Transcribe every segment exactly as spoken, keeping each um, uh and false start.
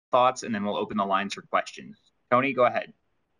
thoughts, and then we'll open the lines for questions. Tony, go ahead.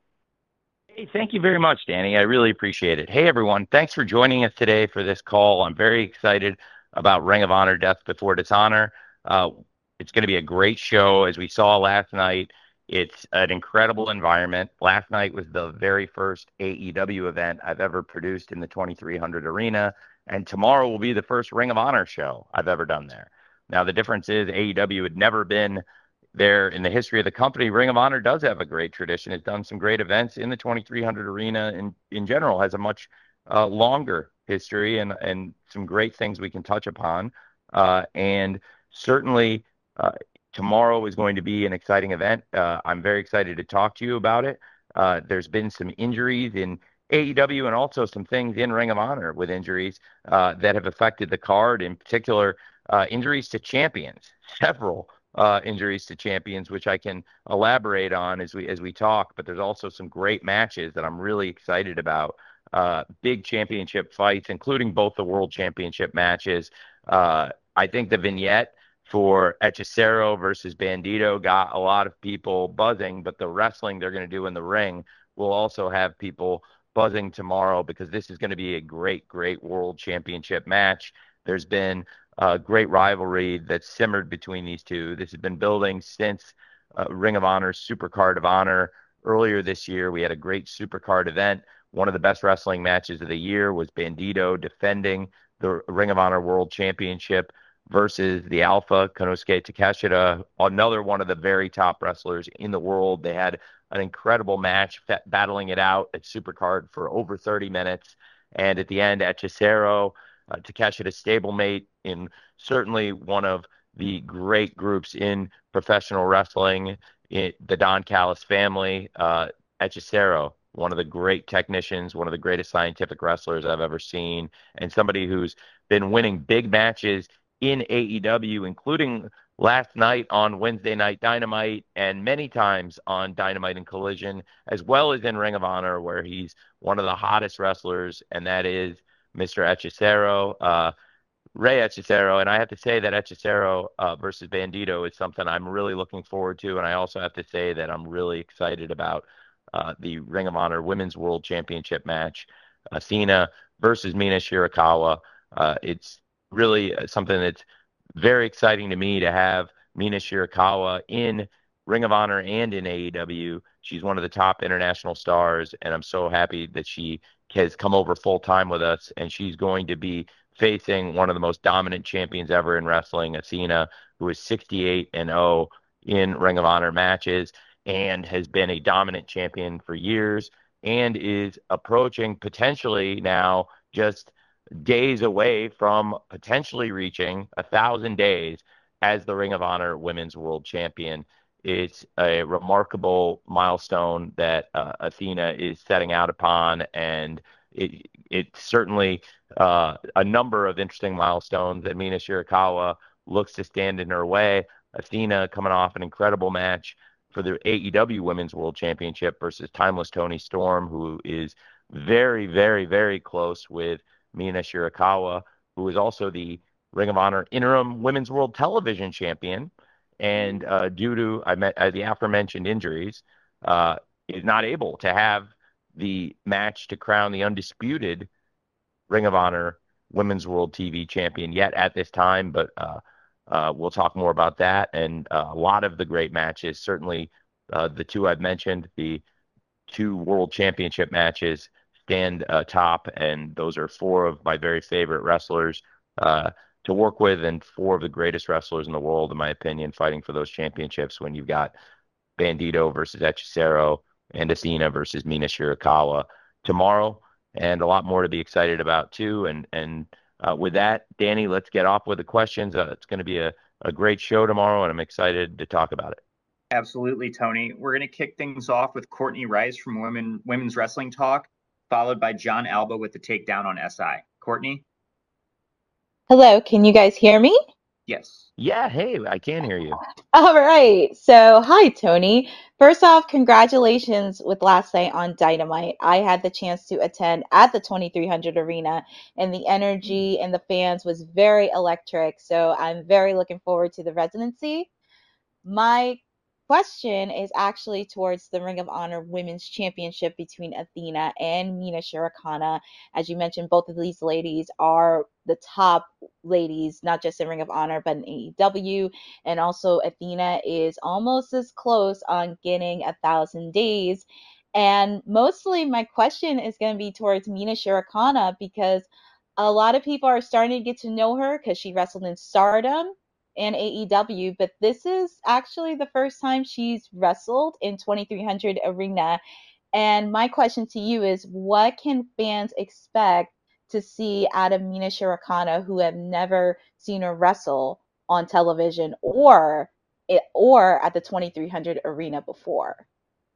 Hey, thank you very much, Danny. I really appreciate it. Hey, everyone. Thanks for joining us today for this call. I'm very excited about Ring of Honor Death Before Dishonor. Uh, it's going to be a great show. As we saw last night, it's an incredible environment. Last night was the very first A E W event I've ever produced in the twenty-three hundred arena, and tomorrow will be the first Ring of Honor show I've ever done there. Now, the difference is A E W had never been there in the history of the company. Ring of Honor does have a great tradition. It's done some great events in the twenty-three hundred arena, and in general has a much uh, longer history and and some great things we can touch upon. Uh, and certainly uh, tomorrow is going to be an exciting event. Uh, I'm very excited to talk to you about it. Uh, there's been some injuries in A E W and also some things in Ring of Honor with injuries uh, that have affected the card, in particular uh, injuries to champions, several uh, injuries to champions, which I can elaborate on as we as we talk. But there's also some great matches that I'm really excited about. Uh, big championship fights, including both the world championship matches. Uh, I think the vignette for Hechicero versus Bandito got a lot of people buzzing, but the wrestling they're going to do in the ring will also have people buzzing tomorrow because this is going to be a great, great world championship match. There's been a great rivalry that's simmered between these two. This has been building since uh, Ring of Honor's Supercard of Honor earlier this year. We had a great Supercard event. One of the best wrestling matches of the year was Bandito defending the Ring of Honor World Championship versus the Alpha, Konosuke Takeshita, another one of the very top wrestlers in the world. They had an incredible match, battling it out at Supercard for over thirty minutes. And at the end, at Cesaro, uh, Takeshita's stablemate in certainly one of the great groups in professional wrestling, it, the Don Callis family, uh, Hechicero, one of the great technicians, one of the greatest scientific wrestlers I've ever seen, and somebody who's been winning big matches in A E W, including last night on Wednesday Night Dynamite and many times on Dynamite and Collision, as well as in Ring of Honor, where he's one of the hottest wrestlers, and that is Mister Hechicero, uh, Rey Hechicero. And I have to say that Hechicero uh, versus Bandito is something I'm really looking forward to. And I also have to say that I'm really excited about uh, the Ring of Honor Women's World Championship match, Athena versus Mina Shirakawa. Uh, it's really uh, something that's very exciting to me to have Mina Shirakawa in Ring of Honor and in A E W. She's one of the top international stars, and I'm so happy that she has come over full time with us, and she's going to be facing one of the most dominant champions ever in wrestling, Athena, who is sixty-eight and oh in Ring of Honor matches and has been a dominant champion for years and is approaching potentially now just days away from potentially reaching a thousand days as the Ring of Honor Women's World Champion. It's a remarkable milestone that uh, Athena is setting out upon, and it it's certainly uh, a number of interesting milestones that Mina Shirakawa looks to stand in her way. Athena coming off an incredible match for the A E W Women's World Championship versus Timeless Tony Storm, who is very, very, very close with Mina Shirakawa, who is also the Ring of Honor interim Women's World Television Champion. And uh, due to I met, uh, the aforementioned injuries, uh, is not able to have the match to crown the undisputed Ring of Honor Women's World T V Champion yet at this time. But uh, uh, we'll talk more about that and uh, a lot of the great matches. Certainly, uh, the two I've mentioned, the two World Championship matches stand uh, top, and those are four of my very favorite wrestlers uh, to work with, and four of the greatest wrestlers in the world, in my opinion, fighting for those championships. When you've got Bandito versus Hechicero and Athena versus Mina Shirakawa tomorrow, and a lot more to be excited about too. And and uh, with that, Danny, let's get off with the questions. Uh, it's going to be a, a great show tomorrow, and I'm excited to talk about it. Absolutely, Tony. We're going to kick things off with Courtney Rice from Women Women's Wrestling Talk, followed by John Alba with the takedown on S I. Courtney? Hello, can you guys hear me? Yes. Yeah, hey, I can hear you. All right. So, hi, Tony. First off, congratulations with last night on Dynamite. I had the chance to attend at the twenty-three hundred Arena, and the energy and the fans was very electric. So, I'm very looking forward to the residency. My question is actually towards the Ring of Honor Women's Championship between Athena and Mina Shirokana. As you mentioned, both of these ladies are the top ladies, not just in Ring of Honor, but in A E W. And also, Athena is almost as close on getting a thousand days. And mostly, my question is going to be towards Mina Shirokana because a lot of people are starting to get to know her because she wrestled in Stardom and A E W, but this is actually the first time she's wrestled in twenty-three hundred Arena. And my question to you is, what can fans expect to see out of Mina Shirokana who have never seen her wrestle on television or or at the twenty-three hundred Arena before?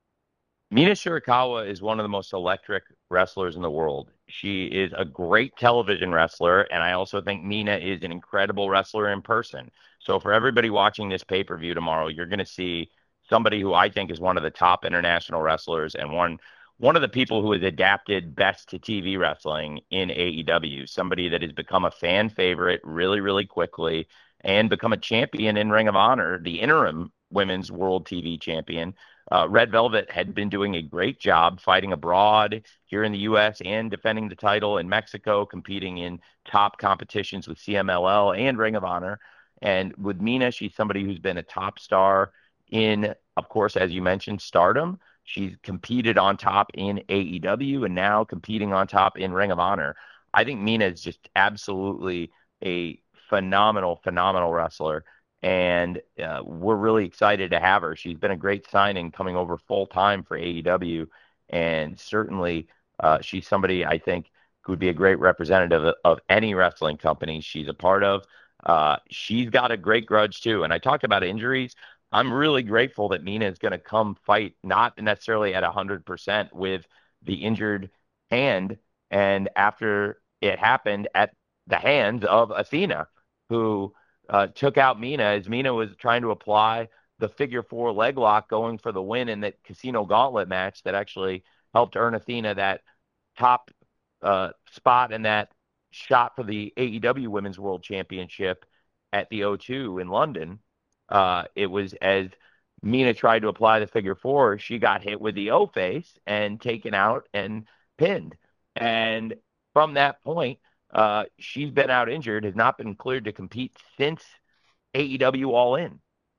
Mina Shirakawa is one of the most electric wrestlers in the world. She is a great television wrestler, and I also think Mina is an incredible wrestler in person. So for everybody watching this pay-per-view tomorrow, you're going to see somebody who I think is one of the top international wrestlers and one one of the people who has adapted best to T V wrestling in A E W, somebody that has become a fan favorite really, really quickly and become a champion in Ring of Honor, the interim women's world T V champion. Uh, Red Velvet had been doing a great job fighting abroad here in the U S and defending the title in Mexico, competing in top competitions with C M L L and Ring of Honor. And with Mina, she's somebody who's been a top star in, of course, as you mentioned, Stardom. She's competed on top in A E W and now competing on top in Ring of Honor. I think Mina is just absolutely a phenomenal, phenomenal wrestler. And uh, we're really excited to have her. She's been a great signing coming over full time for A E W. And certainly uh, she's somebody I think who would be a great representative of, of any wrestling company she's a part of. Uh, she's got a great grudge too. And I talked about injuries. I'm really grateful that Mina is going to come fight, not necessarily at one hundred percent with the injured hand. And after it happened at the hands of Athena, who uh, took out Mina as Mina was trying to apply the figure four leg lock going for the win in that Casino Gauntlet match that actually helped earn Athena that top uh, spot and that shot for the A E W Women's World Championship at the O two in London. Uh, it was as Mina tried to apply the figure four, she got hit with the O face and taken out and pinned. And from that point, uh, she's been out injured, has not been cleared to compete since A E W All In.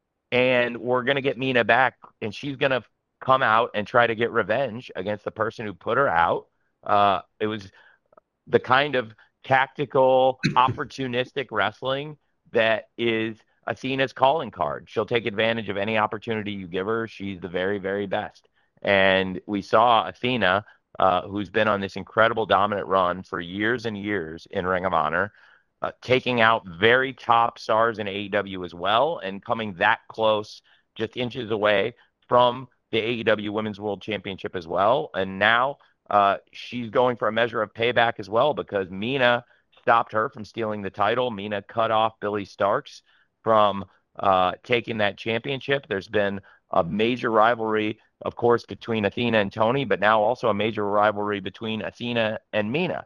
And we're going to get Mina back, and she's going to come out and try to get revenge against the person who put her out. Uh, it was the kind of tactical, opportunistic wrestling that is Athena's calling card. She'll take advantage of any opportunity you give her. She's the very, very best. And we saw Athena, uh, who's been on this incredible dominant run for years and years in Ring of Honor, uh, taking out very top stars in A E W as well and coming that close, just inches away from the A E W Women's World Championship as well. And now uh, she's going for a measure of payback as well because Mina stopped her from stealing the title. Mina cut off Billy Starks from uh, taking that championship. There's been a major rivalry, of course, between Athena and Tony, but now also a major rivalry between Athena and Mina.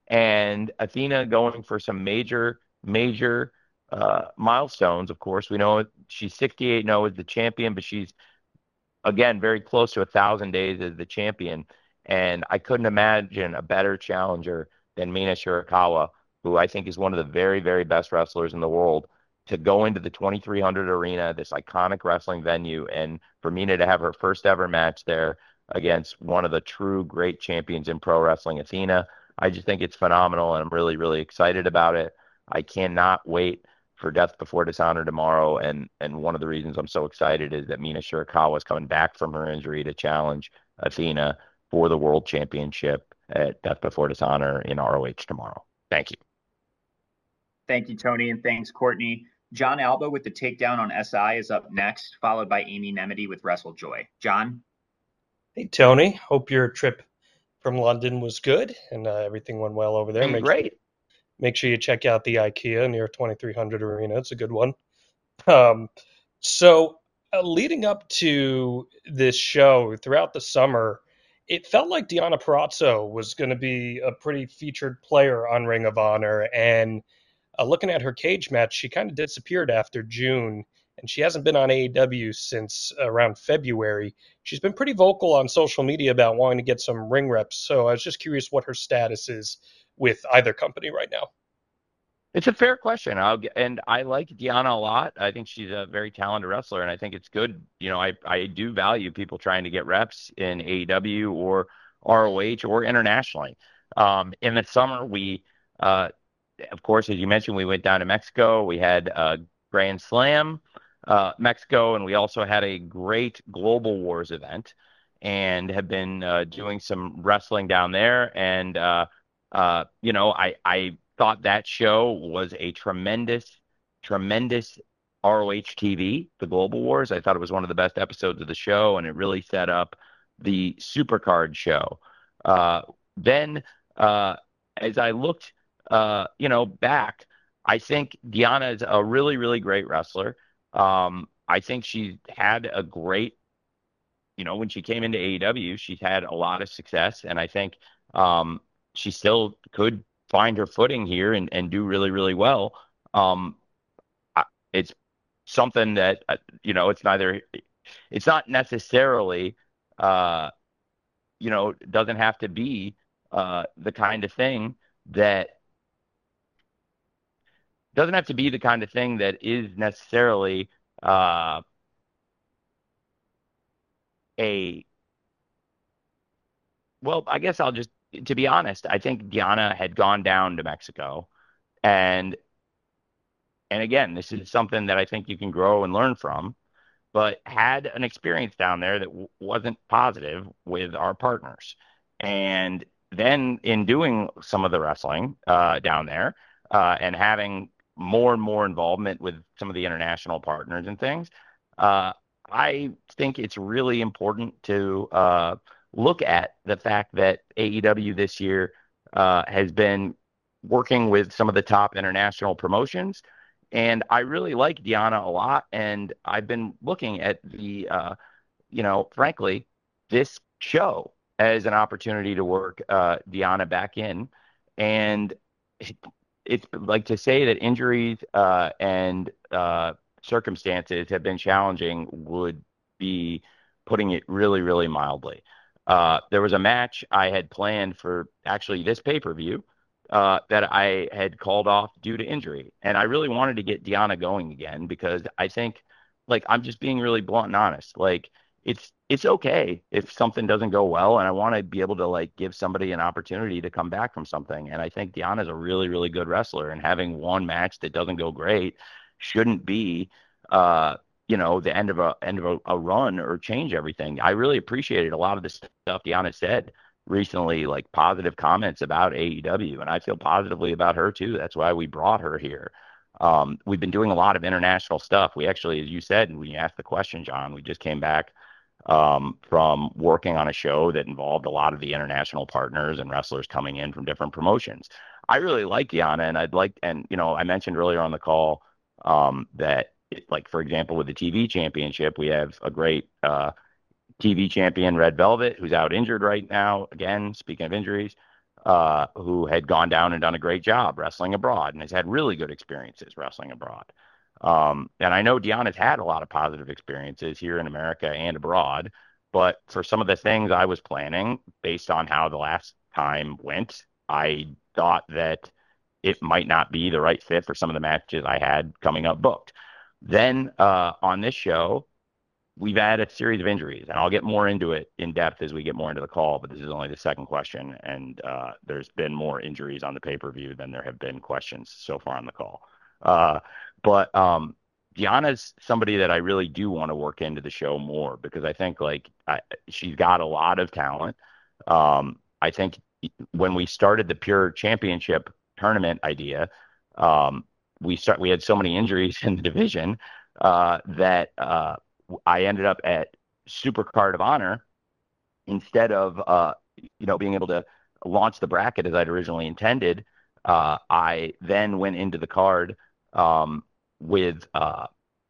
And Athena going for some major, major uh, milestones, of course. We know she's sixty-eight and oh as the champion, but she's, again, very close to one thousand days as the champion. And I couldn't imagine a better challenger than Mina Shirakawa, who I think is one of the very, very best wrestlers in the world, to go into the twenty-three hundred Arena, this iconic wrestling venue, and for Mina to have her first ever match there against one of the true great champions in pro wrestling, Athena. I just think it's phenomenal, and I'm really, really excited about it. I cannot wait for Death Before Dishonor tomorrow, and and one of the reasons I'm so excited is that Mina Shirakawa is coming back from her injury to challenge Athena for the World Championship at Death Before Dishonor in R O H tomorrow. Thank you. Thank you, Tony, and thanks, Courtney. John Alba with the takedown on S I is up next, followed by Amy Nemedy with WrestleJoy. John? Hey, Tony. Hope your trip from London was good and uh, everything went well over there. Make great. Sure, make sure you check out the IKEA near twenty-three hundred Arena. It's a good one. Um, so uh, leading up to this show throughout the summer, it felt like Deonna Purrazzo was going to be a pretty featured player on Ring of Honor. And uh, looking at her cage match, she kind of disappeared after June. and she hasn't been on A E W since around February. She's been pretty vocal on social media about wanting to get some ring reps, so I was just curious what her status is with either company right now. It's a fair question. I'll get, and I like Deanna a lot. I think she's a very talented wrestler, and I think it's good. You know, I, I do value people trying to get reps in A E W or R O H or internationally. Um, in the summer, we, uh, of course, as you mentioned, we went down to Mexico. We had a Grand Slam, uh, Mexico, and we also had a great Global Wars event and have been uh, doing some wrestling down there. And, uh, uh, you know, I, I, thought that show was a tremendous, tremendous R O H T V, the Global Wars. I thought it was one of the best episodes of the show, and it really set up the Supercard show. Uh, then, uh, as I looked, uh, you know, back, I think Deanna is a really, really great wrestler. Um, I think she had a great, you know, when she came into A E W, she's had a lot of success, and I think um, she still could find her footing here and, and do really, really well. Um, it's something that, you know, it's neither, it's not necessarily, uh, you know, doesn't have to be uh, the kind of thing that, doesn't have to be the kind of thing that is necessarily uh, a, well, I guess I'll just, to be honest, I think Deanna had gone down to Mexico, and and again, this is something that I think you can grow and learn from, but had an experience down there that w- wasn't positive with our partners. And then in doing some of the wrestling uh, down there uh, and having more and more involvement with some of the international partners and things, uh, I think it's really important to uh, look at the fact that A E W this year uh, has been working with some of the top international promotions. And I really like Deanna a lot. And I've been looking at the, uh, you know, frankly, this show as an opportunity to work uh, Deanna back in. And it, it's like to say that injuries uh, and uh, circumstances have been challenging would be putting it really, really mildly. Uh, there was a match I had planned for actually this pay-per-view uh, that I had called off due to injury. And I really wanted to get Deanna going again because I think, like, I'm just being really blunt and honest. Like, it's it's okay if something doesn't go well, and I want to be able to like give somebody an opportunity to come back from something. And I think Deanna's a really, really good wrestler, and having one match that doesn't go great shouldn't be, uh, you know, the end of a end of a, a run or change everything. I really appreciated a lot of the stuff Deanna said recently, like positive comments about A E W, and I feel positively about her too. That's why we brought her here. Um, we've been doing a lot of international stuff. We actually, as you said, and we asked the question, John, we just came back um, from working on a show that involved a lot of the international partners and wrestlers coming in from different promotions. I really like Deanna, and I'd like, and you know, I mentioned earlier on the call um, that, it, like for example, with the T V championship, we have a great uh, T V champion, Red Velvet, who's out injured right now. Again, speaking of injuries, uh, who had gone down and done a great job wrestling abroad and has had really good experiences wrestling abroad. Um, and I know Deanna's had a lot of positive experiences here in America and abroad, but for some of the things I was planning based on how the last time went, I thought that it might not be the right fit for some of the matches I had coming up booked. Then uh, on this show, we've had a series of injuries, and I'll get more into it in depth as we get more into the call, but this is only the second question, and uh, there's been more injuries on the pay-per-view than there have been questions so far on the call. Uh, but um, Deanna's somebody that I really do want to work into the show more because I think like I, she's got a lot of talent. Um, I think when we started the Pure Championship tournament idea, um, we start we had so many injuries in the division uh, that uh, I ended up at Super Card of Honor instead of uh, you know being able to launch the bracket as I'd originally intended. Uh, I then went into the card um, with uh,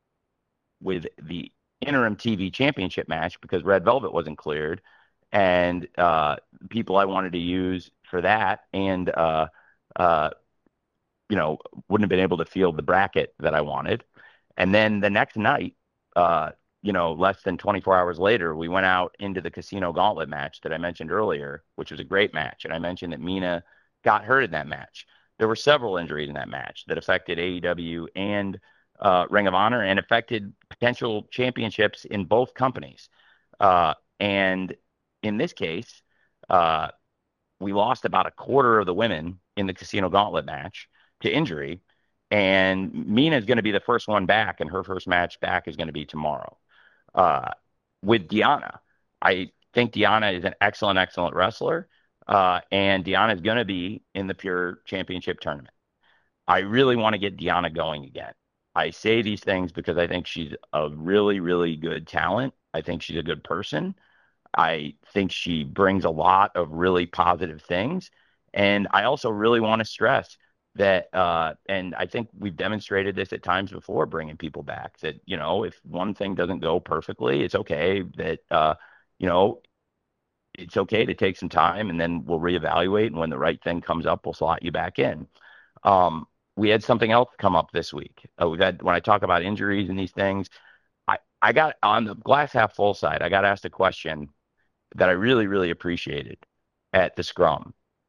with the interim T V championship match because Red Velvet wasn't cleared, and uh, people I wanted to use for that, and uh, uh, you know, wouldn't have been able to field the bracket that I wanted. And then the next night, uh, you know, less than twenty-four hours later, we went out into the Casino Gauntlet match that I mentioned earlier, which was a great match. And I mentioned that Mina got hurt in that match. There were several injuries in that match that affected A E W and uh, Ring of Honor and affected potential championships in both companies. Uh, and in this case, uh, we lost about a quarter of the women in the Casino Gauntlet match to injury. And Mina is going to be the first one back, and her first match back is going to be tomorrow. Uh, with Deonna, I think Deonna is an excellent, excellent wrestler. Uh, and Deonna is going to be in the Pure Championship tournament. I really want to get Deonna going again. I say these things because I think she's a really, really good talent. I think she's a good person. I think she brings a lot of really positive things. And I also really want to stress that, uh, and I think we've demonstrated this at times before, bringing people back, that, you know, if one thing doesn't go perfectly, it's okay that, uh, you know, it's okay to take some time, and then we'll reevaluate. And when the right thing comes up, we'll slot you back in. Um, we had something else come up this week. Uh, we've had, when I talk about injuries and these things, I, I got on the glass half full side, I got asked a question that I really, really appreciated at the Scrum,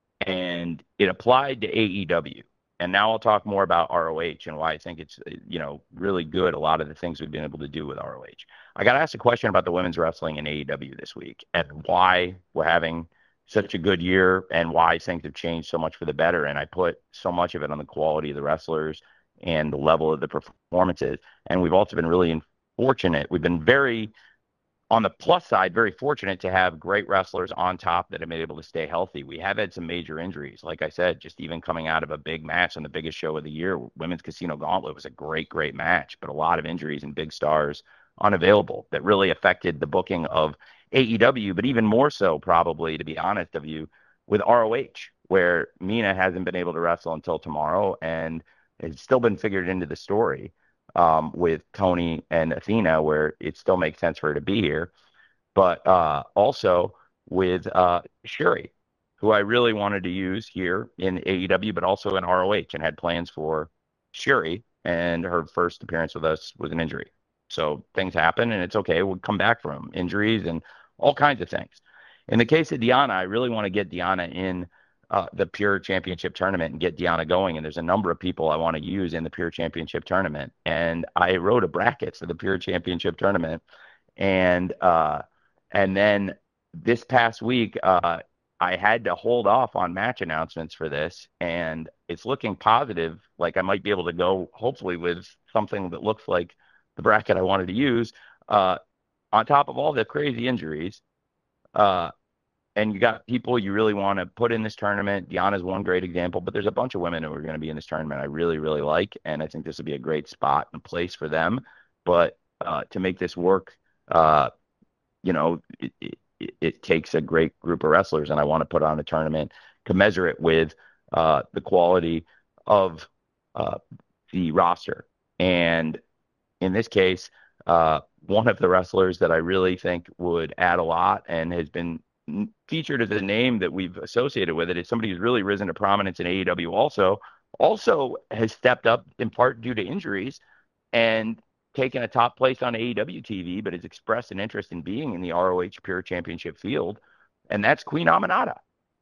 and it applied to A E W. And now I'll talk more about R O H and why I think it's, you know, really good, a lot of the things we've been able to do with R O H. I got asked a question about the women's wrestling in A E W this week and why we're having such a good year and why things have changed so much for the better. And I put so much of it on the quality of the wrestlers and the level of the performances. And we've also been really fortunate. We've been very, on the plus side, very fortunate to have great wrestlers on top that have been able to stay healthy. We have had some major injuries. Like I said, just even coming out of a big match on the biggest show of the year, Women's Casino Gauntlet was a great, great match, but a lot of injuries and big stars unavailable that really affected the booking of A E W, but even more so, probably, to be honest of you, with R O H, where Mina hasn't been able to wrestle until tomorrow, and it's still been figured into the story. Um, with Tony and Athena, where it still makes sense for her to be here, but uh, also with uh, Shuri, who I really wanted to use here in A E W, but also in R O H, and had plans for Shuri, and her first appearance with us was an injury. So things happen, and it's okay. We'll come back from injuries and all kinds of things. In the case of Deonna, I really want to get Deonna in Uh, the Pure Championship tournament and get Deonna going. And there's a number of people I want to use in the Pure Championship tournament. And I wrote a bracket for the Pure Championship tournament. And uh, and then this past week, uh, I had to hold off on match announcements for this. And it's looking positive. Like I might be able to go, hopefully, with something that looks like the bracket I wanted to use. Uh, on top of all the crazy injuries, uh, and you got people you really want to put in this tournament. Deonna's one great example, but there's a bunch of women who are going to be in this tournament I really, really like, and I think this would be a great spot and place for them. But uh, to make this work, uh, you know, it, it, it takes a great group of wrestlers, and I want to put on a tournament commensurate with uh, the quality of uh, the roster. And in this case, uh, one of the wrestlers that I really think would add a lot and has been featured as a name that we've associated with it is somebody who's really risen to prominence in A E W also, also has stepped up in part due to injuries and taken a top place on A E W T V, but has expressed an interest in being in the R O H Pure Championship field, and that's Queen Aminata.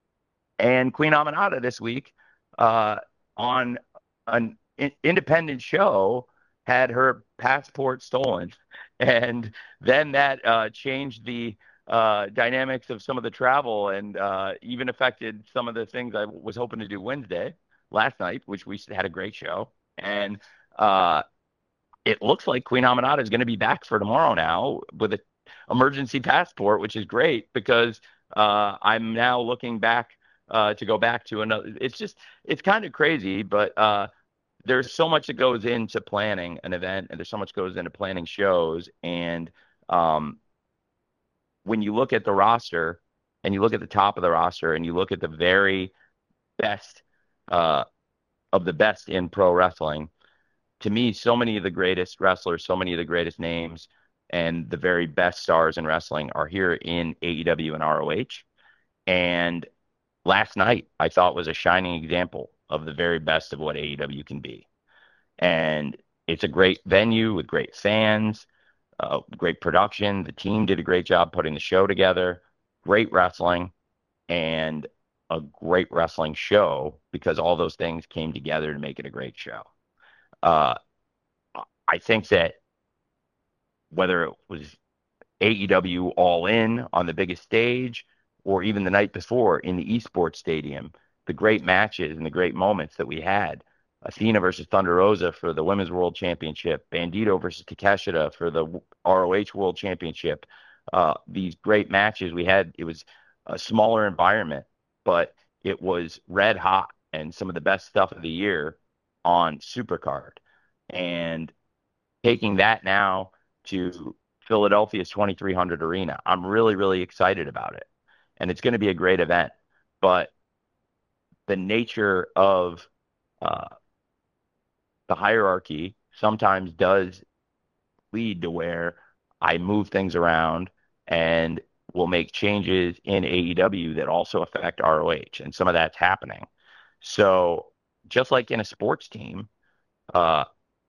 And Queen Aminata this week uh, on an in- independent show had her passport stolen, and then that uh, changed the uh, dynamics of some of the travel, and uh, even affected some of the things I was hoping to do Wednesday last night, which we had a great show. And uh, it looks like Queen Aminata is going to be back for tomorrow now with an emergency passport, which is great because uh, I'm now looking back uh, to go back to another. It's just, it's kind of crazy, but uh, there's so much that goes into planning an event, and there's so much goes into planning shows. And um, when you look at the roster and you look at the top of the roster and you look at the very best uh, of the best in pro wrestling, to me, so many of the greatest wrestlers, so many of the greatest names and the very best stars in wrestling are here in A E W and R O H. And last night, I thought was a shining example of the very best of what A E W can be. And it's a great venue with great fans, uh, great production. The team did a great job putting the show together, great wrestling, and a great wrestling show because all those things came together to make it a great show. Uh, I think that whether it was A E W All In on the biggest stage or even the night before in the esports stadium, the great matches and the great moments that we had. Athena versus Thunder Rosa for the Women's World Championship, Bandito versus Takeshita for the R O H World Championship. Uh, these great matches we had, it was a smaller environment, but it was red hot and some of the best stuff of the year on Supercard. And taking that now to Philadelphia's twenty-three hundred Arena, I'm really, really excited about it. And it's going to be a great event. But the nature of uh, the hierarchy sometimes does lead to where I move things around and will make changes in A E W that also affect R O H. And some of that's happening. So just like in a sports team, uh,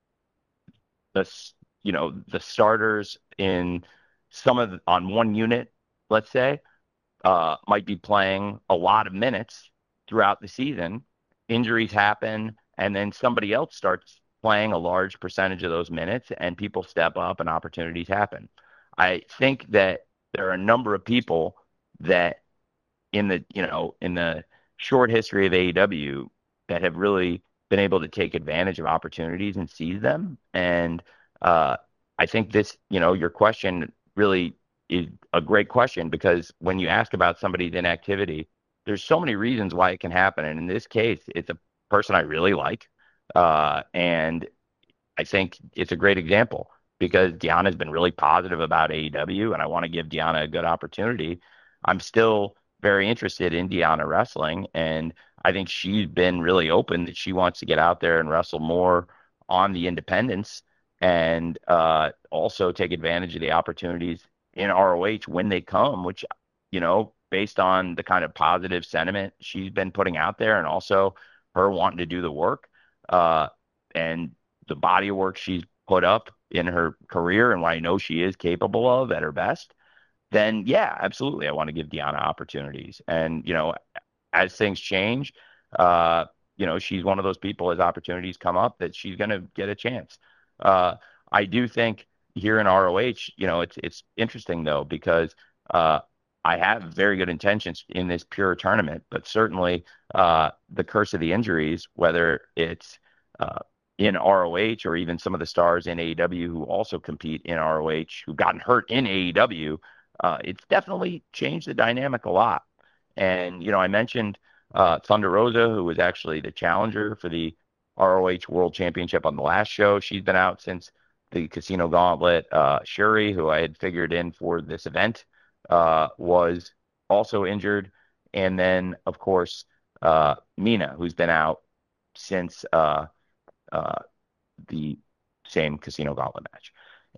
the you know the starters in some of the, on one unit, let's say, uh, might be playing a lot of minutes throughout the season. Injuries happen, and then somebody else starts playing a large percentage of those minutes, and people step up, and opportunities happen. I think that there are a number of people that in the you know in the short history of A E W that have really been able to take advantage of opportunities and seize them. And uh, I think this, you know, your question really is a great question because when you ask about somebody's inactivity, there's so many reasons why it can happen. And in this case, it's a person I really like. Uh, and I think it's a great example because Deanna's been really positive about A E W, and I want to give Deanna a good opportunity. I'm still very interested in Deanna wrestling, and I think she's been really open that she wants to get out there and wrestle more on the independents and uh, also take advantage of the opportunities in R O H when they come, which, you know, based on the kind of positive sentiment she's been putting out there and also her wanting to do the work uh, and the body of work she's put up in her career and what I know she is capable of at her best, then yeah, absolutely. I want to give Deanna opportunities. And, you know, as things change, uh, you know, she's one of those people as opportunities come up that she's going to get a chance. Uh, I do think here in R O H, you know, it's, it's interesting though, because uh, I have very good intentions in this pure tournament, but certainly uh, the curse of the injuries, whether it's uh, in R O H or even some of the stars in A E W who also compete in R O H who've gotten hurt in A E W, uh, it's definitely changed the dynamic a lot. And, you know, I mentioned uh, Thunder Rosa, who was actually the challenger for the R O H World Championship on the last show. She's been out since the Casino Gauntlet. Uh, Shuri, who I had figured in for this event, uh, was also injured. And then, of course, uh, Mina, who's been out since uh, uh, the same Casino Gauntlet match.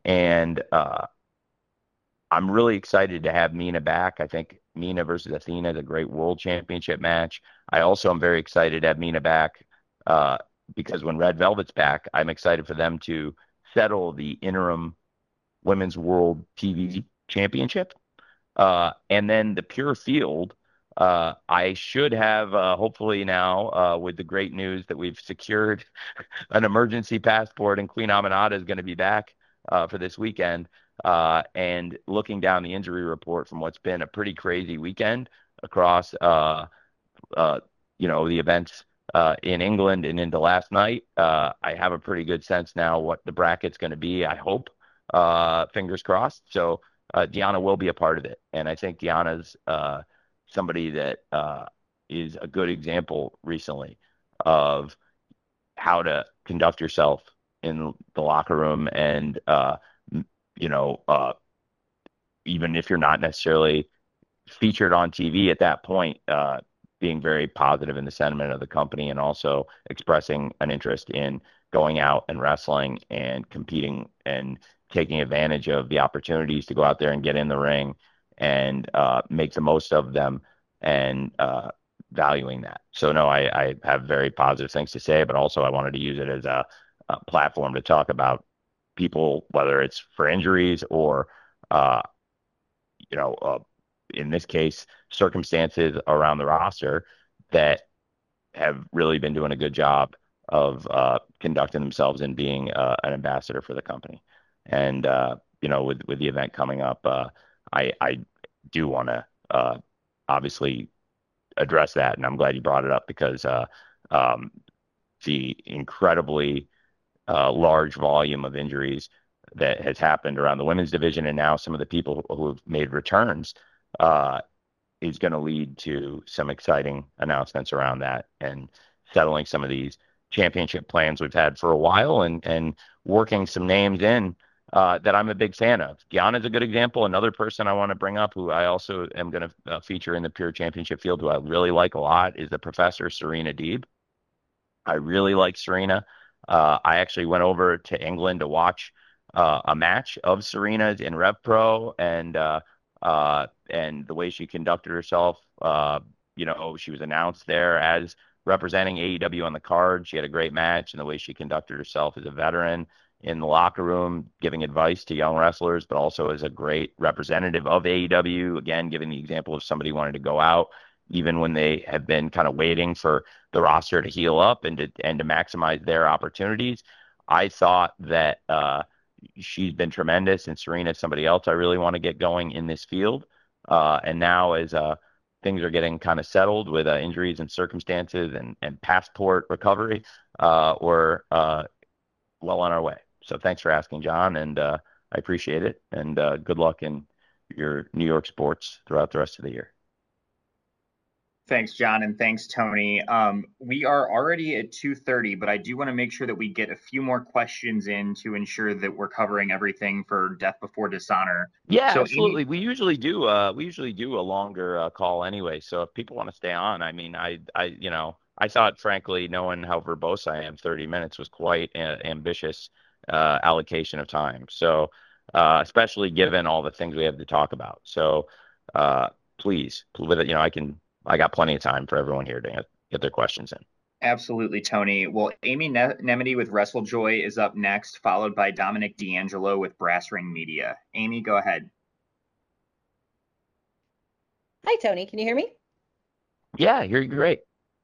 And uh, I'm really excited to have Mina back. I think Mina versus Athena is a great world championship match. I also am very excited to have Mina back uh, because when Red Velvet's back, I'm excited for them to settle the interim Women's World T V Championship. Uh, and then the pure field, uh, I should have uh, hopefully now uh, with the great news that we've secured an emergency passport and Queen Aminata is going to be back uh, for this weekend. Uh, and looking down the injury report from what's been a pretty crazy weekend across, uh, uh, you know, the events uh, in England and into last night, uh, I have a pretty good sense now what the bracket's going to be, I hope, uh, fingers crossed. So uh, Deanna will be a part of it. And I think Deanna's uh, somebody that uh, is a good example recently of how to conduct yourself in the locker room and, uh, you know, uh, even if you're not necessarily featured on T V at that point, uh, being very positive in the sentiment of the company and also expressing an interest in going out and wrestling and competing and taking advantage of the opportunities to go out there and get in the ring and uh, make the most of them and uh, valuing that. So, no, I, I have very positive things to say, but also I wanted to use it as a uh, platform to talk about people, whether it's for injuries or, uh, you know, uh, in this case, circumstances around the roster that have really been doing a good job of uh, conducting themselves and being uh, an ambassador for the company. And uh, you know, with with the event coming up, uh, I I do want to uh, obviously address that, and I'm glad you brought it up because uh, um, the incredibly uh, large volume of injuries that has happened around the women's division, and now some of the people who have made returns, uh, is going to lead to some exciting announcements around that and settling some of these championship plans we've had for a while and and working some names in uh, that I'm a big fan of. Guyana is a good example. Another person I want to bring up who I also am going to uh, feature in the pure championship field who I really like a lot is the professor Serena Deeb. I really like Serena. Uh, I actually went over to England to watch uh, a match of Serena's in Rev Pro, and uh, uh, and the way she conducted herself. Uh, you know, she was announced there as representing A E W on the card. She had a great match, and the way she conducted herself as a veteran in the locker room, giving advice to young wrestlers, but also as a great representative of A E W. Again, giving the example of somebody wanting to go out even when they have been kind of waiting for the roster to heal up and to and to maximize their opportunities. I thought that uh, she's been tremendous, and Serena is somebody else I really want to get going in this field. Uh, and now as uh, things are getting kind of settled with uh, injuries and circumstances and, and passport recovery, uh, we're uh, well on our way. So thanks for asking, John, and uh, I appreciate it. And uh, good luck in your New York sports throughout the rest of the year. Thanks, John, and thanks, Tony. Um, we are already at two thirty, but I do want to make sure that we get a few more questions in to ensure that we're covering everything for Death Before Dishonor. Yeah, so absolutely. Amy, We usually do. Uh, we usually do a longer uh, call anyway. So if people want to stay on, I mean, I, I, you know, I thought, frankly, knowing how verbose I am, thirty minutes was quite an ambitious uh, allocation of time. So, uh, especially given all the things we have to talk about. So, uh, please, with it, you know, I can. I got plenty of time for everyone here to get, get their questions in. Absolutely, Tony. Well, Amy ne- Nemedy with WrestleJoy is up next, followed by Dominic D'Angelo with Brass Ring Media. Amy, go ahead. Hi, Tony. Can you hear me? Yeah, you're great.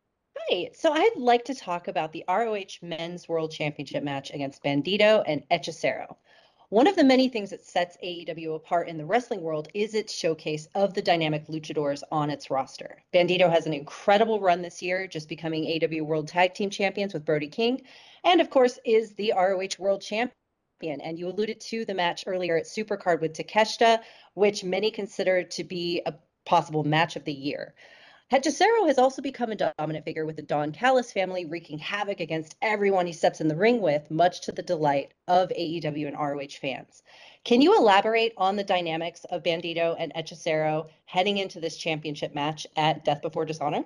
Hi. So I'd like to talk about the R O H Men's World Championship match against Bandito and Hechicero. One of the many things that sets A E W apart in the wrestling world is its showcase of the dynamic luchadors on its roster. Bandito has an incredible run this year, just becoming A E W World Tag Team Champions with Brody King, and of course is the R O H World Champion. And you alluded to the match earlier at Supercard with Takeshita, which many consider to be a possible match of the year. Hechicero has also become a dominant figure with the Don Callis family, wreaking havoc against everyone he steps in the ring with, much to the delight of A E W and R O H fans. Can you elaborate on the dynamics of Bandito and Hechicero heading into this championship match at Death Before Dishonor?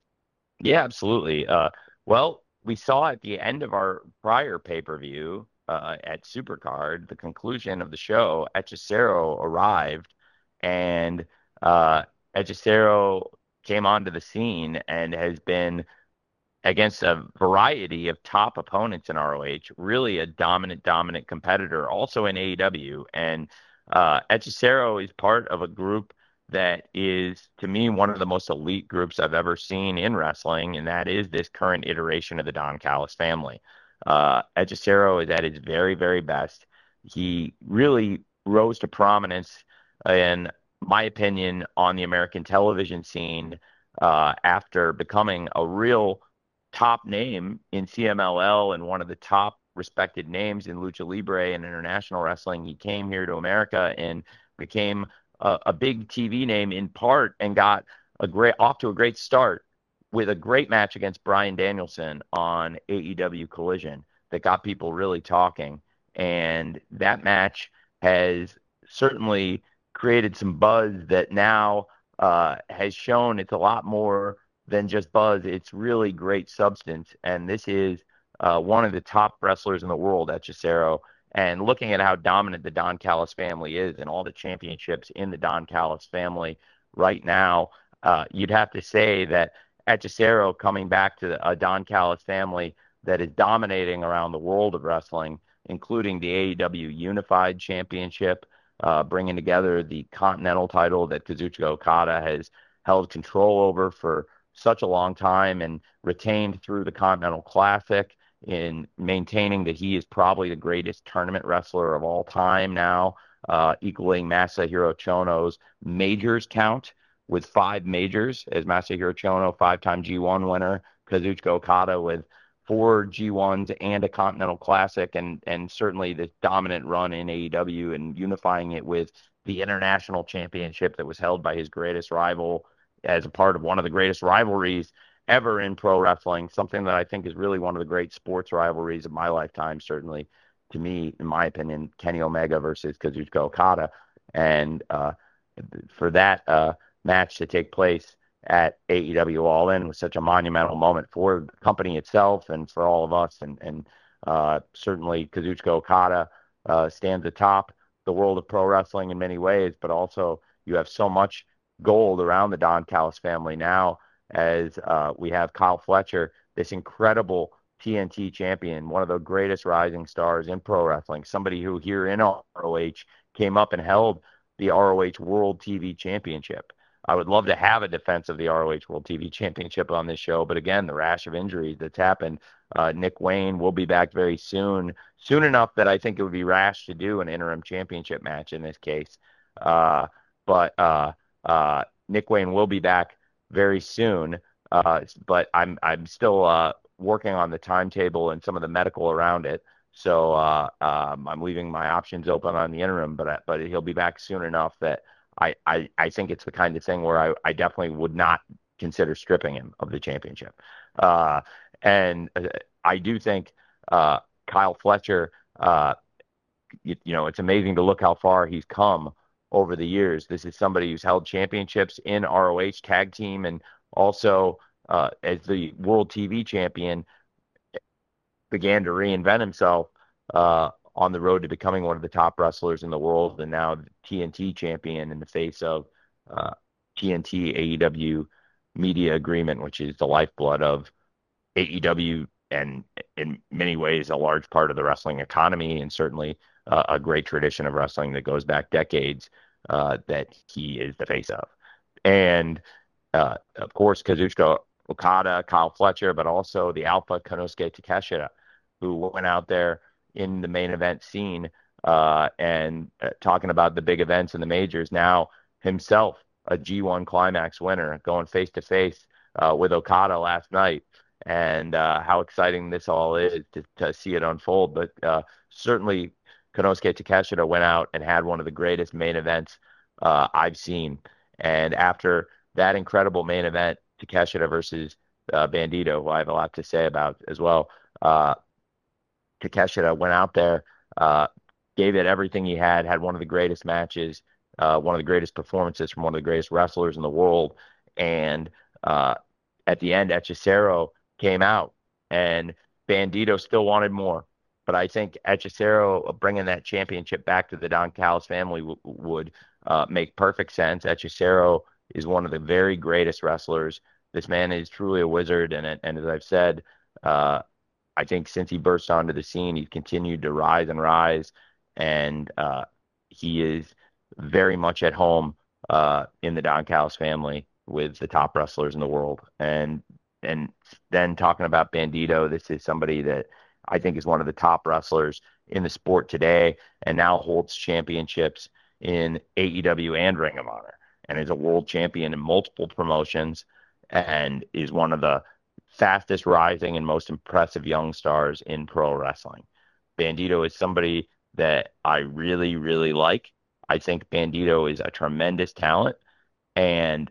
Yeah, absolutely. Uh, well, we saw at the end of our prior pay-per-view uh, at Supercard, the conclusion of the show, Hechicero arrived, and uh, Hechicero came onto the scene and has been against a variety of top opponents in R O H, really a dominant, dominant competitor, also in A E W. And uh, Hechicero is part of a group that is, to me, one of the most elite groups I've ever seen in wrestling, and that is this current iteration of the Don Callis family. Uh, Hechicero is at his very, very best. He really rose to prominence in my opinion, on the American television scene uh, after becoming a real top name in C M L L and one of the top respected names in Lucha Libre and international wrestling. He came here to America and became a, a big T V name in part and got a great off to a great start with a great match against Bryan Danielson on A E W Collision that got people really talking. And that match has certainly created some buzz that now uh, has shown it's a lot more than just buzz. It's really great substance. And this is uh, one of the top wrestlers in the world, Hechicero. And looking at how dominant the Don Callis family is and all the championships in the Don Callis family right now, uh, you'd have to say that Hechicero coming back to a Don Callis family that is dominating around the world of wrestling, including the A E W Unified Championship, uh, bringing together the Continental title that Kazuchika Okada has held control over for such a long time and retained through the Continental Classic, in maintaining that he is probably the greatest tournament wrestler of all time now, uh, equaling Masahiro Chono's majors count with five majors, as Masahiro Chono, five-time G one winner, Kazuchika Okada with four G ones and a Continental Classic, and and certainly the dominant run in A E W and unifying it with the International Championship that was held by his greatest rival as a part of one of the greatest rivalries ever in pro wrestling, something that I think is really one of the great sports rivalries of my lifetime, certainly to me, in my opinion, Kenny Omega versus Kazuchika Okada. And uh, for that uh, match to take place at A E W All In was such a monumental moment for the company itself and for all of us. And, and uh, certainly Kazuchika Okada uh, stands atop the world of pro wrestling in many ways, but also you have so much gold around the Don Callis family now, as uh, we have Kyle Fletcher, this incredible T N T champion, one of the greatest rising stars in pro wrestling, somebody who here in R O H came up and held the R O H World T V Championship. I would love to have a defense of the R O H World T V Championship on this show, but again, the rash of injuries that's happened. Uh, Nick Wayne will be back very soon, soon enough that I think it would be rash to do an interim championship match in this case. Uh, but uh, uh, Nick Wayne will be back very soon, uh, but I'm I'm still uh, working on the timetable and some of the medical around it. So uh, um, I'm leaving my options open on the interim, but but he'll be back soon enough that I, I, I think it's the kind of thing where I, I definitely would not consider stripping him of the championship. Uh, and I do think uh, Kyle Fletcher, uh, you, you know, it's amazing to look how far he's come over the years. This is somebody who's held championships in R O H tag team and also uh, as the world T V champion began to reinvent himself uh, on the road to becoming one of the top wrestlers in the world, and now the T N T champion in the face of uh, T N T A E W media agreement, which is the lifeblood of A E W and in many ways a large part of the wrestling economy, and certainly uh, a great tradition of wrestling that goes back decades uh, that he is the face of. And uh, of course, Kazuchika Okada, Kyle Fletcher, but also the Alpha Konosuke Takeshita, who went out there in the main event scene uh, and uh, talking about the big events and the majors. Now himself, a G one Climax winner, going face to face with Okada last night, and uh, how exciting this all is to, to see it unfold. But uh, certainly Konosuke Takeshita went out and had one of the greatest main events uh, I've seen. And after that incredible main event, Takeshita versus uh, Bandito, who I have a lot to say about as well, uh, Takeshita went out there, uh, gave it everything he had, had one of the greatest matches, uh, one of the greatest performances from one of the greatest wrestlers in the world. And uh, at the end, Hechicero came out, and Bandito still wanted more. But I think Hechicero bringing that championship back to the Don Callis family w- would uh, make perfect sense. Hechicero is one of the very greatest wrestlers. This man is truly a wizard, and and as I've said, uh, I think since he burst onto the scene, he's continued to rise and rise, and uh, he is very much at home uh, in the Don Callis family with the top wrestlers in the world. And and then talking about Bandito, this is somebody that I think is one of the top wrestlers in the sport today, and now holds championships in A E W and Ring of Honor, and is a world champion in multiple promotions, and is one of the fastest rising and most impressive young stars in pro wrestling. Bandito is somebody that I really, really like. I think Bandito is a tremendous talent, and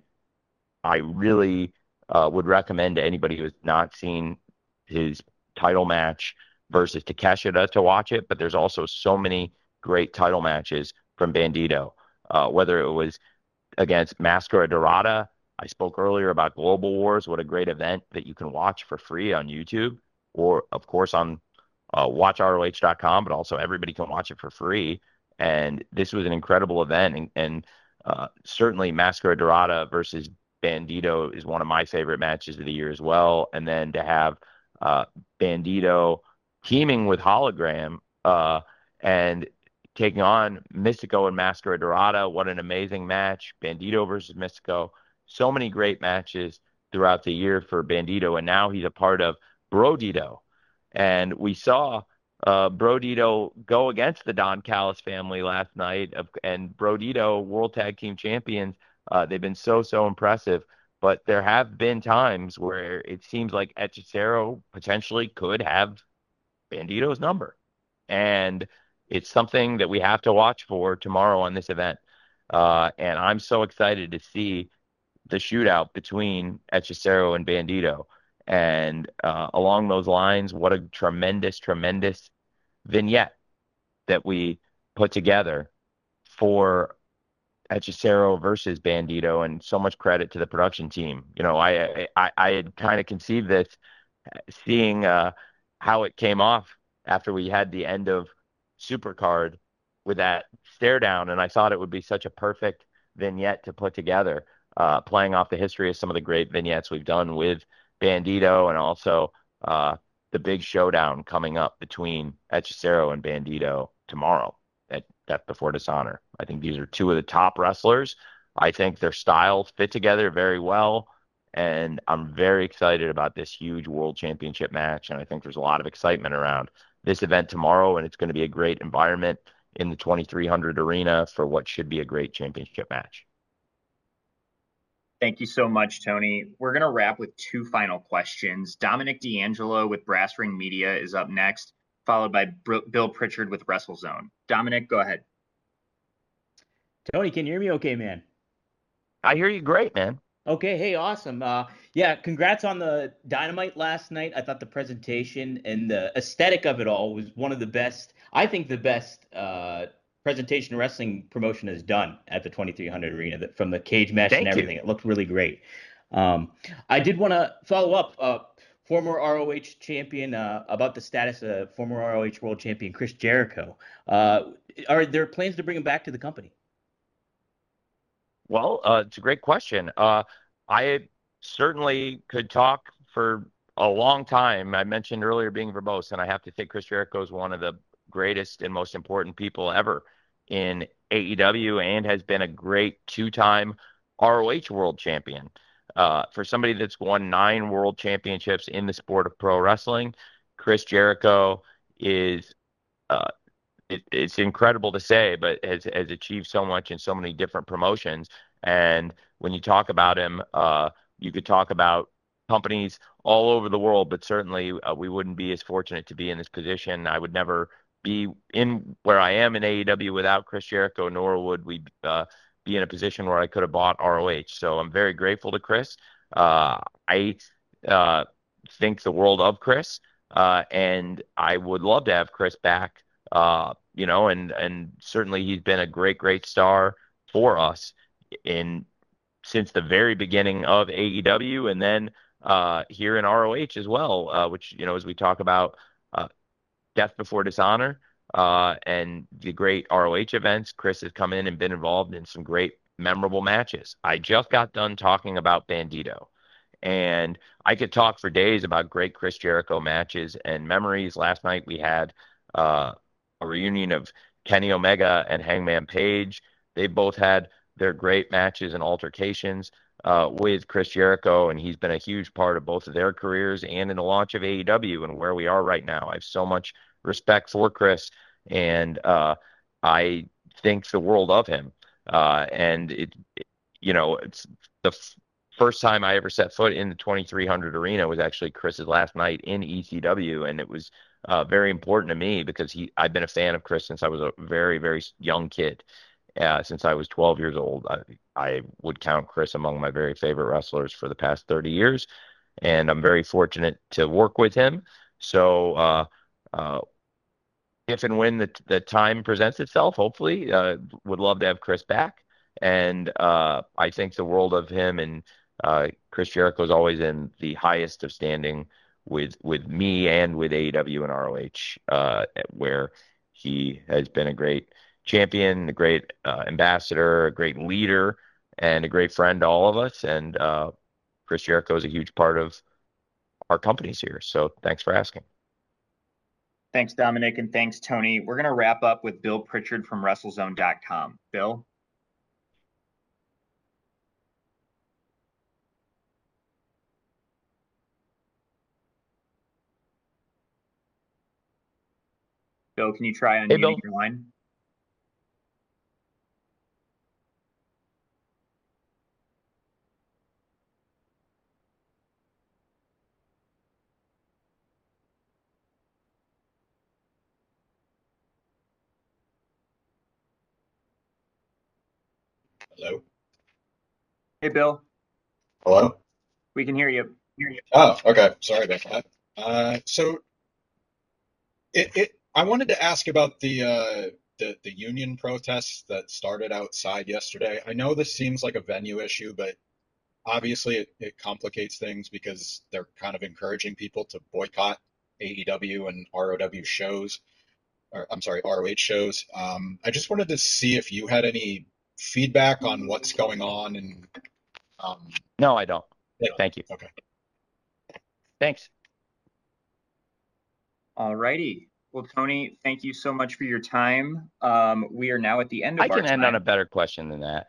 I really uh, would recommend to anybody who has not seen his title match versus Takeshita to watch it. But there's also so many great title matches from Bandito, uh, whether it was against Mascara Dorada. I spoke earlier about Global Wars, what a great event that you can watch for free on YouTube, or of course on uh, watch R O H dot com, but also everybody can watch it for free. And this was an incredible event, and, and uh, certainly Mascara Dorada versus Bandito is one of my favorite matches of the year as well. And then to have uh, Bandito teaming with Hologram uh, and taking on Mystico and Mascara Dorada. What an amazing match. Bandito versus Mystico. So many great matches throughout the year for Bandito, and now he's a part of Brodito. And we saw uh, Brodito go against the Don Callis family last night, of, and Brodito, World Tag Team Champions, uh, they've been so, so impressive. But there have been times where it seems like Hechicero potentially could have Bandito's number. And it's something that we have to watch for tomorrow on this event. Uh, and I'm so excited to see the shootout between Hechicero and Bandito. And uh, along those lines, what a tremendous, tremendous vignette that we put together for Hechicero versus Bandito, and so much credit to the production team. You know, I I, I had kind of conceived this, seeing uh, how it came off after we had the end of Supercard with that stare down, and I thought it would be such a perfect vignette to put together, uh, playing off the history of some of the great vignettes we've done with Bandito, and also uh, the big showdown coming up between Hechicero and Bandito tomorrow at Death Before Dishonor. I think these are two of the top wrestlers. I think their styles fit together very well, and I'm very excited about this huge World Championship match, and I think there's a lot of excitement around this event tomorrow, and it's going to be a great environment in the twenty-three hundred arena for what should be a great championship match. Thank you so much, Tony. We're going to wrap with two final questions. Dominic D'Angelo with Brass Ring Media is up next, followed by Br- Bill Pritchard with WrestleZone. Dominic, go ahead. Tony, can you hear me okay, man? I hear you great, man. Okay, hey, awesome. Uh, yeah, congrats on the Dynamite last night. I thought the presentation and the aesthetic of it all was one of the best, I think the best uh, presentation wrestling promotion has done at the twenty-three hundred arena, that from the cage match Thank and everything. you. It looked really great. Um, I did want to follow up, uh, former R O H champion, uh, about the status of former R O H world champion Chris Jericho. Uh, are there plans to bring him back to the company? Well, uh, it's a great question. Uh, I certainly could talk for a long time. I mentioned earlier being verbose, and I have to say Chris Jericho is one of the greatest and most important people ever in A E W, and has been a great two-time R O H world champion. Uh, for somebody that's won nine world championships in the sport of pro wrestling, Chris Jericho is uh, it, it's incredible to say, but has, has achieved so much in so many different promotions. And when you talk about him, uh, you could talk about companies all over the world, but certainly uh, we wouldn't be as fortunate to be in this position. I would never be in where I am in A E W without Chris Jericho, nor would we uh, be in a position where I could have bought R O H. So I'm very grateful to Chris. Uh, I uh, think the world of Chris, uh, and I would love to have Chris back. Uh, you know, and and certainly he's been a great, great star for us in since the very beginning of A E W, and then uh, here in R O H as well, uh, which, you know, as we talk about uh, Death Before Dishonor uh, and the great R O H events, Chris has come in and been involved in some great, memorable matches. I just got done talking about Bandito, and I could talk for days about great Chris Jericho matches and memories. Last night we had uh, a reunion of Kenny Omega and Hangman Page. They both had their great matches and altercations uh, with Chris Jericho, and he's been a huge part of both of their careers and in the launch of A E W and where we are right now. I have so much respect for Chris, and uh, I think the world of him. Uh, and it, it, you know, it's the f- first time I ever set foot in the twenty-three hundred arena was actually Chris's last night in E C W, and it was uh, very important to me because he I've been a fan of Chris since I was a very, very young kid. Uh, since I was twelve years old. I, I would count Chris among my very favorite wrestlers for the past thirty years, and I'm very fortunate to work with him. So uh, uh, if and when the, the time presents itself, hopefully, uh, would love to have Chris back. And uh, I think the world of him, and uh, Chris Jericho is always in the highest of standing with with me and with A E W and R O H, uh, where he has been a great champion, a great uh, ambassador, a great leader, and a great friend to all of us. And uh, Chris Jericho is a huge part of our companies here. So thanks for asking. Thanks, Dominic, and thanks, Tony. We're going to wrap up with Bill Pritchard from WrestleZone dot com. Bill? Bill, can you try unmuting Hey, Bill. your line? Hello? Hey, Bill. Hello? We can hear you. Hear you. Oh, okay. Sorry about that. Uh, so it, it I wanted to ask about the uh the the union protests that started outside yesterday. I know this seems like a venue issue, but obviously it, it complicates things because they're kind of encouraging people to boycott A E W and R O W shows, or I'm sorry, R O H shows. Um, I just wanted to see if you had any feedback on what's going on and um No, I don't. yeah, Thank you. okay. Thanks. All righty. Well, Tony, thank you so much for your time. Um, we are now at the end of I our can end time. on a better question than that.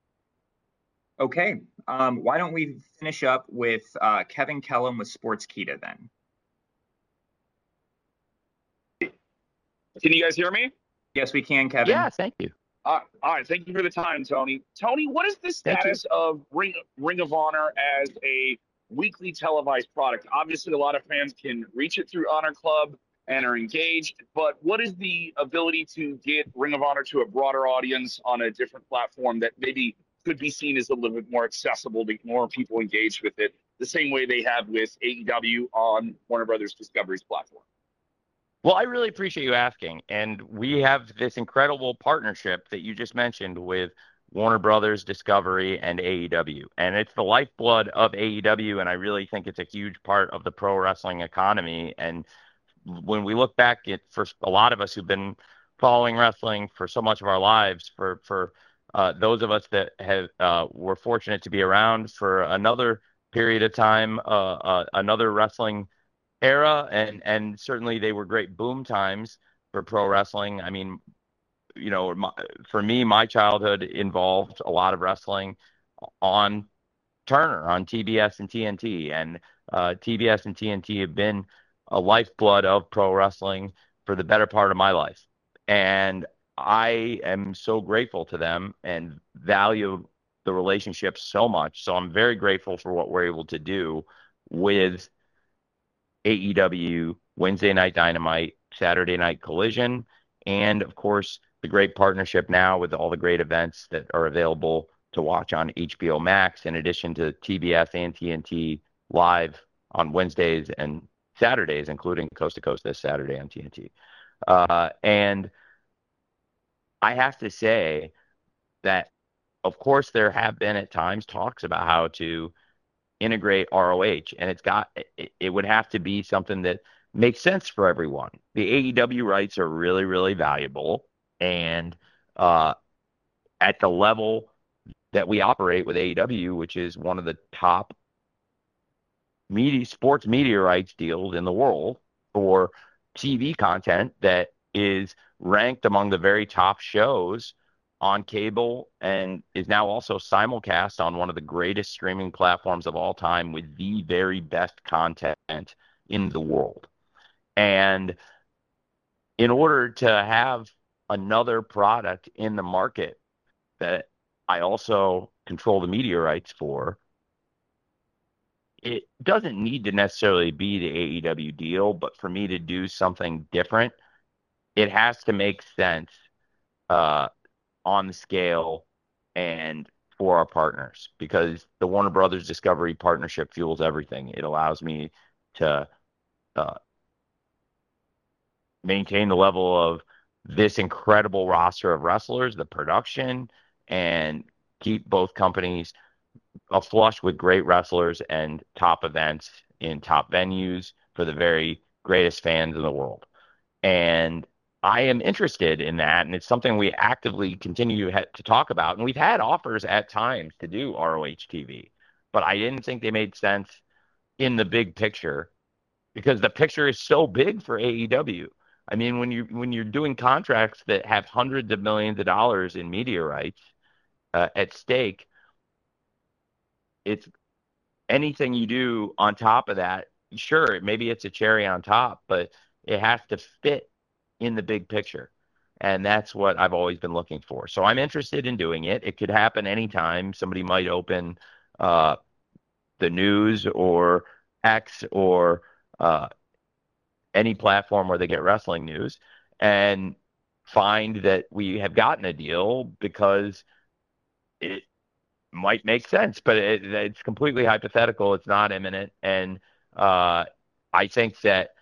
Okay. Um, why don't we finish up with uh, Kevin Kellum with Sportskeeda then? Can you guys hear me? Yes, we can, Kevin. Yeah, thank you. Uh, all right. Thank you for the time, Tony. Tony, what is the Thank you. status of Ring, Ring of Honor as a weekly televised product? Obviously, a lot of fans can reach it through Honor Club and are engaged, but what is the ability to get Ring of Honor to a broader audience on a different platform that maybe could be seen as a little bit more accessible to get more people engaged with it, the same way they have with A E W on Warner Brothers Discovery's platform? Well, I really appreciate you asking. And we have this incredible partnership that you just mentioned with Warner Brothers, Discovery, and A E W. And it's the lifeblood of A E W, and I really think it's a huge part of the pro wrestling economy. And when we look back at, for a lot of us who've been following wrestling for so much of our lives, for for uh, those of us that have uh, were fortunate to be around for another period of time, uh, uh, another wrestling era, and and certainly they were great boom times for pro wrestling. I mean, you know, my, for me, my childhood involved a lot of wrestling on Turner, on T B S and T N T, and uh, T B S and T N T have been a lifeblood of pro wrestling for the better part of my life, and I am so grateful to them and value the relationship so much. So I'm very grateful for what we're able to do with A E W, Wednesday Night Dynamite, Saturday Night Collision, and of course, the great partnership now with all the great events that are available to watch on H B O Max, in addition to T B S and T N T live on Wednesdays and Saturdays, including Coast to Coast this Saturday on T N T. Uh, and I have to say that, of course, there have been at times talks about how to integrate R O H, and it's got it, it would have to be something that makes sense for everyone. The A E W rights are really, really valuable, and uh, at the level that we operate with A E W, which is one of the top media sports media rights deals in the world for T V content that is ranked among the very top shows on cable and is now also simulcast on one of the greatest streaming platforms of all time with the very best content in the world. And in order to have another product in the market that I also control the media rights for, it doesn't need to necessarily be the A E W deal, but for me to do something different, it has to make sense uh, on the scale and for our partners, because the Warner Brothers Discovery partnership fuels everything. It allows me to uh, maintain the level of this incredible roster of wrestlers, the production, and keep both companies flush with great wrestlers and top events in top venues for the very greatest fans in the world. And I am interested in that, and it's something we actively continue to, ha- to talk about. And we've had offers at times to do R O H T V, but I didn't think they made sense in the big picture because the picture is so big for A E W. I mean, when you when you're doing contracts that have hundreds of millions of dollars in media rights uh, at stake, it's anything you do on top of that. Sure, maybe it's a cherry on top, but it has to fit in the big picture. And that's what I've always been looking for. So I'm interested in doing it. It could happen anytime. Somebody might open uh, the news or X or uh, any platform where they get wrestling news and find that we have gotten a deal because it might make sense, but it, it's completely hypothetical. It's not imminent. And uh, I think that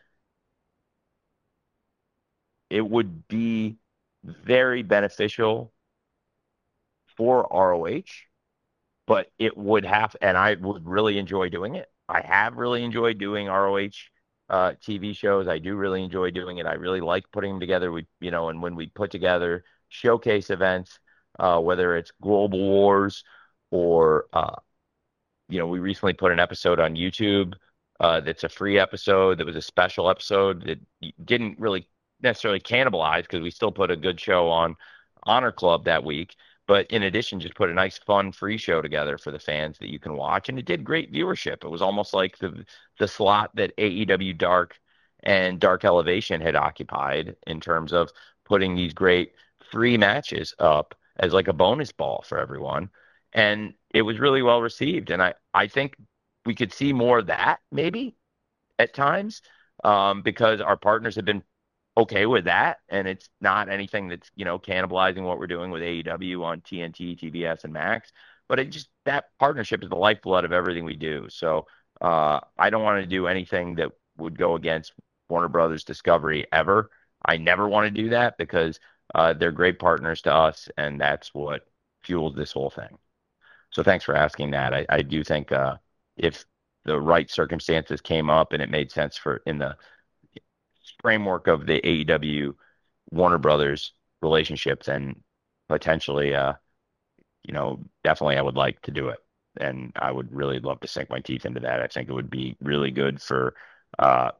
it would be very beneficial for R O H, but it would have, and I would really enjoy doing it. I have really enjoyed doing R O H uh, T V shows. I do really enjoy doing it. I really like putting them together. We, you know, and when we put together showcase events, uh, whether it's Global Wars or, uh, you know, we recently put an episode on YouTube uh, that's a free episode. That was a special episode that didn't really necessarily cannibalize because we still put a good show on Honor Club that week. But in addition, just put a nice, fun, free show together for the fans that you can watch, and it did great viewership. It was almost like the the slot that A E W Dark and Dark Elevation had occupied in terms of putting these great free matches up as like a bonus ball for everyone. And it was really well received. And I, I think we could see more of that maybe at times um, because our partners have been okay with that. And it's not anything that's, you know, cannibalizing what we're doing with A E W on T N T, T B S, and Max. But it just, that partnership is the lifeblood of everything we do. So uh, I don't want to do anything that would go against Warner Brothers Discovery ever. I never want to do that because uh, they're great partners to us, and that's what fuels this whole thing. So thanks for asking that. I, I do think uh, if the right circumstances came up and it made sense for in the framework of the A E W Warner Brothers relationship, then potentially, uh, you know, definitely I would like to do it. And I would really love to sink my teeth into that. I think it would be really good for uh,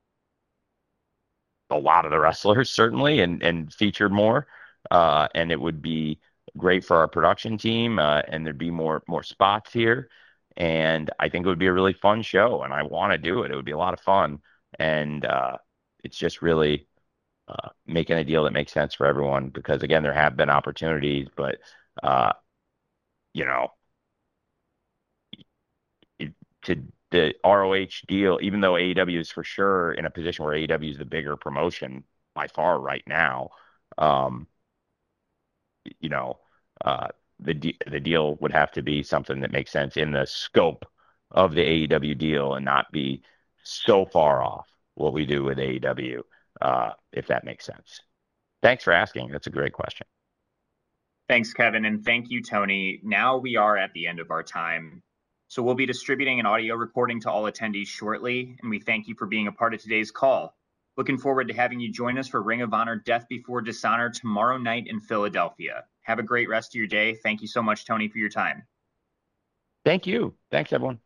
a lot of the wrestlers, certainly, and, and featured more. Uh, and it would be great for our production team, uh, and there'd be more more spots here. And I think it would be a really fun show, and I want to do it. It would be a lot of fun, and uh, it's just really uh, making a deal that makes sense for everyone. Because again, there have been opportunities, but uh, you know, it, to the R O H deal, even though A E W is for sure in a position where A E W is the bigger promotion by far right now, um, you know. Uh, the de- the deal would have to be something that makes sense in the scope of the A E W deal and not be so far off what we do with A E W, uh, if that makes sense. Thanks for asking. That's a great question. Thanks, Kevin, and thank you, Tony. Now we are at the end of our time. So we'll be distributing an audio recording to all attendees shortly, and we thank you for being a part of today's call. Looking forward to having you join us for Ring of Honor Death Before Dishonor tomorrow night in Philadelphia. Have a great rest of your day. Thank you so much, Tony, for your time. Thank you. Thanks, everyone.